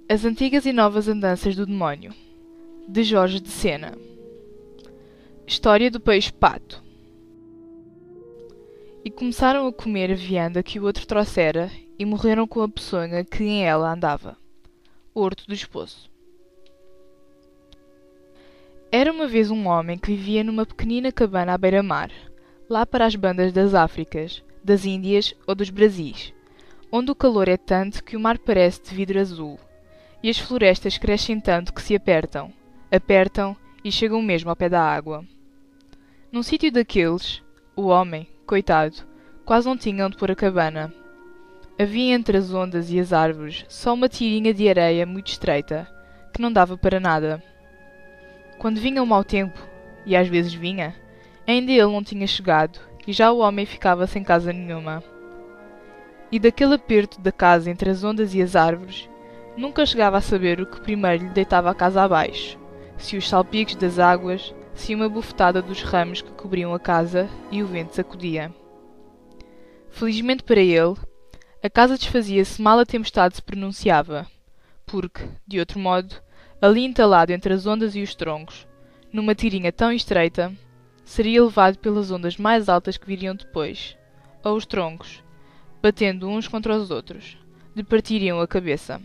As antigas e novas andanças do demónio, de Jorge de Sena. História do peixe-pato. E começaram a comer a vianda que o outro trouxera, e morreram com a peçonha que em ela andava. Horto do Esposo. Era uma vez um homem que vivia numa pequenina cabana à beira-mar, lá para as bandas das Áfricas, das Índias ou dos Brasis, onde o calor é tanto que o mar parece de vidro azul, e as florestas crescem tanto que se apertam e chegam mesmo ao pé da água. Num sítio daqueles, o homem, coitado, quase não tinha onde pôr a cabana. Havia entre as ondas e as árvores só uma tirinha de areia muito estreita, que não dava para nada. Quando vinha o mau tempo, e às vezes vinha, ainda ele não tinha chegado, e já o homem ficava sem casa nenhuma. E daquele aperto da casa entre as ondas e as árvores, nunca chegava a saber o que primeiro lhe deitava a casa abaixo, se os salpicos das águas, se uma bufetada dos ramos que cobriam a casa e o vento sacudia. Felizmente para ele, a casa desfazia-se mal a tempestade se pronunciava, porque, de outro modo, ali entalado entre as ondas e os troncos, numa tirinha tão estreita, seria levado pelas ondas mais altas que viriam depois, ou os troncos, batendo uns contra os outros, lhe partiriam a cabeça.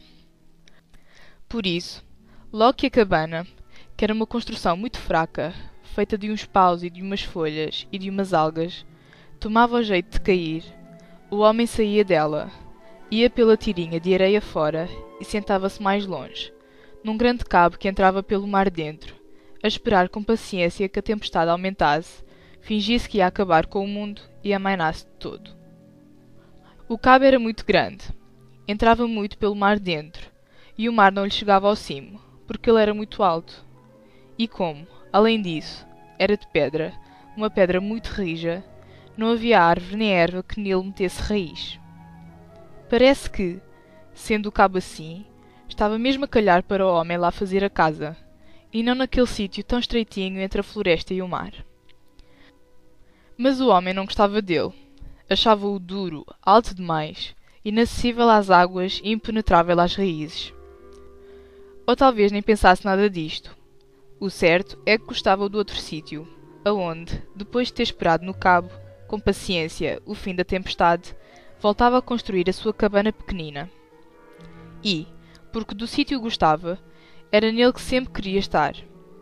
Por isso, logo que a cabana, que era uma construção muito fraca, feita de uns paus e de umas folhas e de umas algas, tomava o jeito de cair, o homem saía dela, ia pela tirinha de areia fora e sentava-se mais longe, num grande cabo que entrava pelo mar dentro, a esperar com paciência que a tempestade aumentasse, fingisse que ia acabar com o mundo e amainasse de todo. O cabo era muito grande, entrava muito pelo mar dentro, e o mar não lhe chegava ao cimo, porque ele era muito alto. E como, além disso, era de pedra, uma pedra muito rija, não havia árvore nem erva que nele metesse raiz. Parece que, sendo o cabo assim, estava mesmo a calhar para o homem lá fazer a casa, e não naquele sítio tão estreitinho entre a floresta e o mar. Mas o homem não gostava dele, achava-o duro, alto demais, inacessível às águas e impenetrável às raízes. Ou talvez nem pensasse nada disto. O certo é que gostava do outro sítio, aonde, depois de ter esperado no cabo, com paciência, o fim da tempestade, voltava a construir a sua cabana pequenina. E, porque do sítio gostava, era nele que sempre queria estar.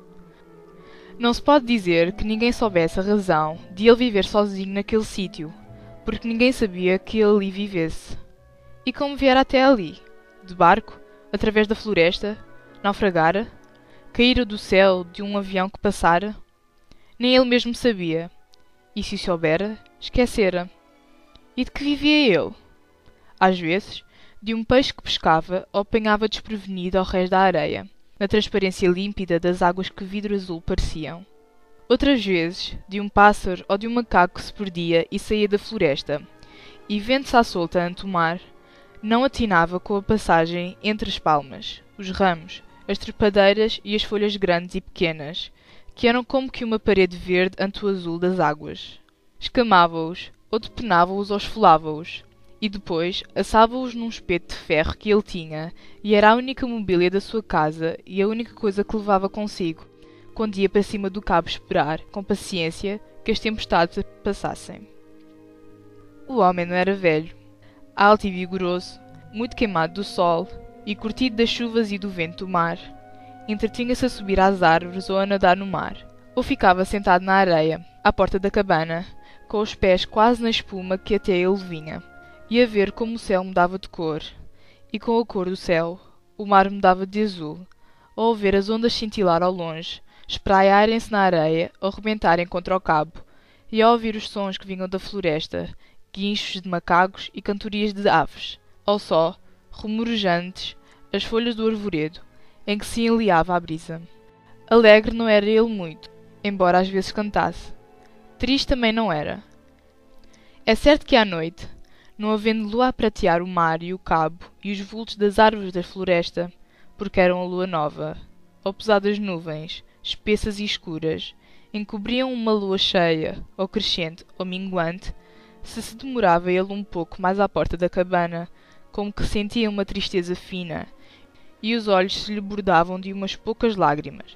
Não se pode dizer que ninguém soubesse a razão de ele viver sozinho naquele sítio, porque ninguém sabia que ele ali vivesse. E como viera até ali? De barco? Através da floresta? Naufragara? Caíra do céu de um avião que passara? Nem ele mesmo sabia. E se o soubera, esquecera. E de que vivia ele? Às vezes, de um peixe que pescava ou apanhava desprevenido ao rés da areia, na transparência límpida das águas que vidro azul pareciam. Outras vezes, de um pássaro ou de um macaco que se perdia e saía da floresta, e vendo-se à solta ante o mar, não atinava com a passagem entre as palmas, os ramos, as trepadeiras e as folhas grandes e pequenas, que eram como que uma parede verde ante o azul das águas. Escamava-os, ou depenava-os ou esfolava-os, e depois assava-os num espeto de ferro que ele tinha, e era a única mobília da sua casa e a única coisa que levava consigo, quando ia para cima do cabo esperar, com paciência, que as tempestades passassem. O homem não era velho, alto e vigoroso, muito queimado do sol e curtido das chuvas e do vento do mar. Entretinha-se a subir às árvores ou a nadar no mar, ou ficava sentado na areia, à porta da cabana, com os pés quase na espuma que até ele vinha, e a ver como o céu mudava de cor, e com a cor do céu, o mar mudava de azul, ou a ver as ondas cintilar ao longe, espraiarem-se na areia ou rebentarem contra o cabo, e a ouvir os sons que vinham da floresta, guinchos de macacos e cantorias de aves, ou só, rumorejantes, as folhas do arvoredo, em que se enleava a brisa. Alegre não era ele muito, embora às vezes cantasse. Triste também não era. É certo que à noite, não havendo lua a pratear o mar e o cabo e os vultos das árvores da floresta, porque eram a lua nova, ou pesadas nuvens, espessas e escuras, encobriam uma lua cheia, ou crescente, ou minguante, se demorava ele um pouco mais à porta da cabana, como que sentia uma tristeza fina, e os olhos se lhe bordavam de umas poucas lágrimas.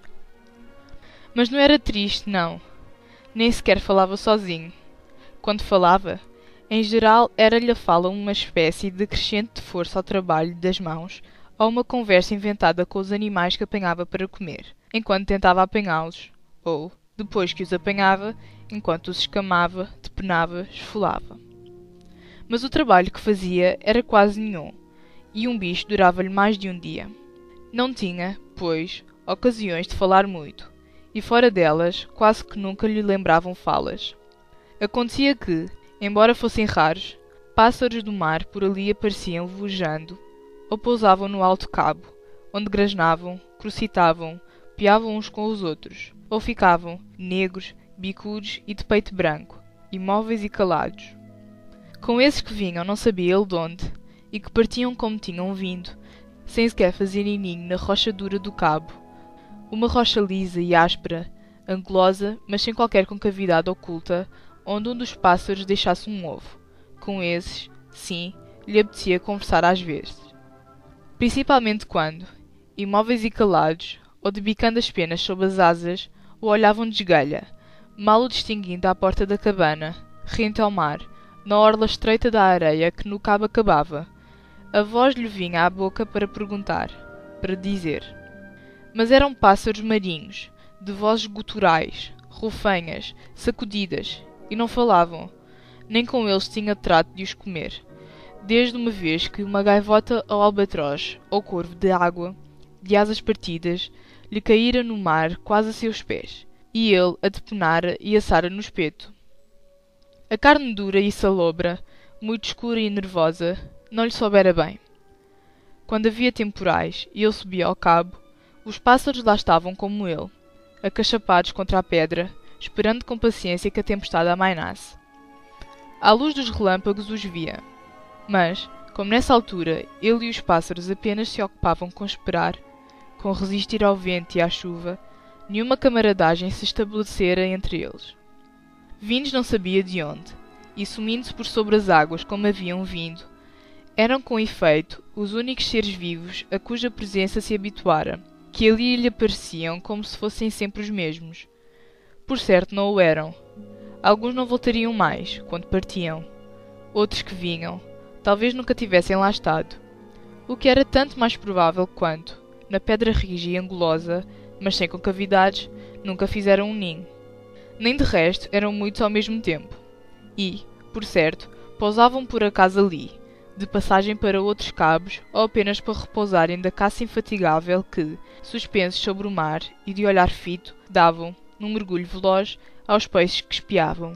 Mas não era triste, não. Nem sequer falava sozinho. Quando falava, em geral era-lhe a fala uma espécie de crescente força ao trabalho das mãos ou uma conversa inventada com os animais que apanhava para comer, enquanto tentava apanhá-los, ou, depois que os apanhava, enquanto os escamava, depenava, esfolava. Mas o trabalho que fazia era quase nenhum, e um bicho durava-lhe mais de um dia. Não tinha, pois, ocasiões de falar muito, e fora delas quase que nunca lhe lembravam falas. Acontecia que, embora fossem raros, pássaros do mar por ali apareciam vojando, ou pousavam no alto cabo, onde grasnavam, crocitavam, piavam uns com os outros, ou ficavam, negros, bicudos e de peito branco, imóveis e calados. Com esses que vinham não sabia ele de onde, e que partiam como tinham vindo, sem sequer fazerem ninho na rocha dura do cabo, uma rocha lisa e áspera, angulosa, mas sem qualquer concavidade oculta, onde um dos pássaros deixasse um ovo. Com esses, sim, lhe apetecia conversar às vezes. Principalmente quando, imóveis e calados, ou debicando as penas sob as asas, o olhavam de esgalha, mal o distinguindo à porta da cabana, rente ao mar, na orla estreita da areia que no cabo acabava. A voz lhe vinha à boca para perguntar, para dizer. Mas eram pássaros marinhos, de vozes guturais, roufanhas, sacudidas, e não falavam, nem com eles tinha trato de os comer, desde uma vez que uma gaivota ou albatroz, ou corvo de água, de asas partidas, lhe caíra no mar quase a seus pés, e ele a depenara e assara no espeto. A carne dura e salobra, muito escura e nervosa, não lhe soubera bem. Quando havia temporais e ele subia ao cabo, os pássaros lá estavam como ele, acachapados contra a pedra, esperando com paciência que a tempestade amainasse. À luz dos relâmpagos os via, mas, como nessa altura ele e os pássaros apenas se ocupavam com esperar, com resistir ao vento e à chuva, nenhuma camaradagem se estabelecera entre eles. Vindos não sabia de onde, e sumindo-se por sobre as águas como haviam vindo, eram com efeito os únicos seres vivos a cuja presença se habituara, que ali lhe apareciam como se fossem sempre os mesmos. Por certo não o eram. Alguns não voltariam mais, quando partiam. Outros que vinham, talvez nunca tivessem lá estado. O que era tanto mais provável quanto, na pedra rija e angulosa, mas sem concavidades, nunca fizeram um ninho. Nem de resto eram muitos ao mesmo tempo. E, por certo, pousavam por acaso ali, de passagem para outros cabos ou apenas para repousarem da caça infatigável que, suspensos sobre o mar e de olhar fito, davam, num mergulho veloz, aos peixes que espiavam.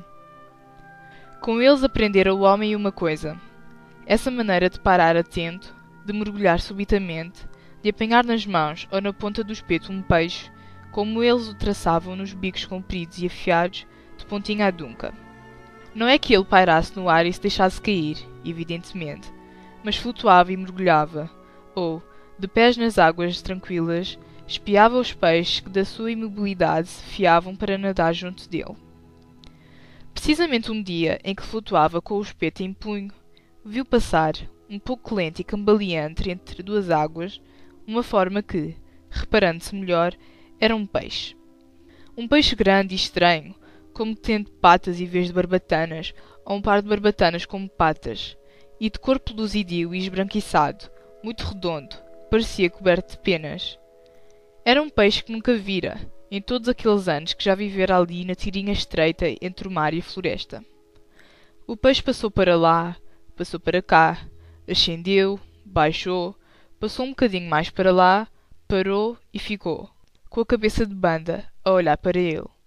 Com eles aprendera o homem uma coisa. Essa maneira de parar atento, de mergulhar subitamente, de apanhar nas mãos ou na ponta do espeto um peixe, como eles o traçavam nos bicos compridos e afiados, de pontinha a dunca. Não é que ele pairasse no ar e se deixasse cair, evidentemente, mas flutuava e mergulhava, ou, de pés nas águas tranquilas, espiava os peixes que da sua imobilidade se fiavam para nadar junto dele. Precisamente um dia em que flutuava com o espeto em punho, viu passar, um pouco lento e cambaleante entre duas águas, uma forma que, reparando-se melhor, era um peixe. Um peixe grande e estranho, como tendo patas em vez de barbatanas, ou um par de barbatanas como patas, e de corpo luzidio e esbranquiçado, muito redondo, parecia coberto de penas. Era um peixe que nunca vira, em todos aqueles anos que já vivera ali na tirinha estreita entre o mar e a floresta. O peixe passou para lá, passou para cá, ascendeu, baixou, passou um bocadinho mais para lá, parou e ficou, com a cabeça de banda, a olhar para ele.